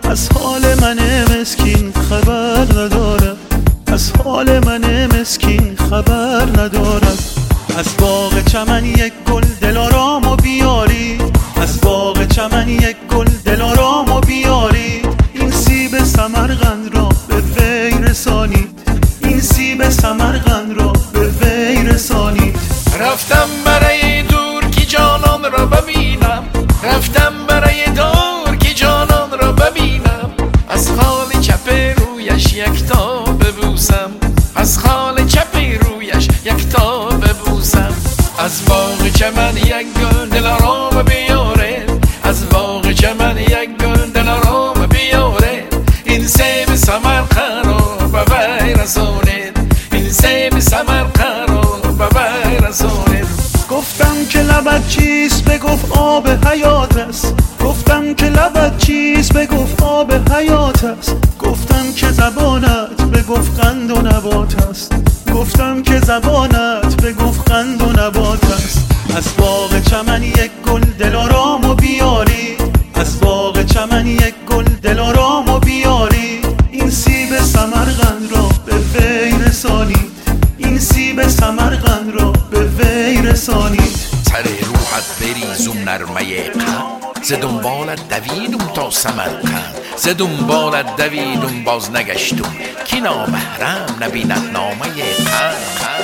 از حال من مسکین خبر ندارد، از حال من مسکین خبر ندارد. از باغ چمن یک گل دلارامو بیاری، از باغ چمن یک گل دلارامو بیاری. این سیب سمرقند را به وی رسانید، این سیب سمرقند را به وی رسانید. رفتم برای دور که جانان را ببینم، رفتم برای دور که جانان را ببینم. از خال چپ رویش یکتا ببوسم، از خال چپ رویش یکتا ببوسم. از باغ چمن یک گل دلارام بیاره، از باغ چمن یک گل دلارام بیاره. این سیب سمرقند را به وی رسانید، این سیب سمرقند را به وی رسانید. گفتم که لبت چیست بگفت آب حیات است، گفتم که لبت چیست بگفت آب حیات است. گفتم که زبانت بگفت قند و نبات است، گفتم که زبانت بگفت قند و نبات است. از باغ چمن یک گل دلارامو بیاری، از باغ چمن یک گل دلارامو بیاری. این سیب سمرقند را به وی رسانید، این سیب سمرقند را به وی رسانید. سر روحت بریزم نرمه قند، ز دنبالت دویدم تا سمرقند، ز دنبالت دویدم باز نگشتم، کی نامحرم نبیند نامه قند.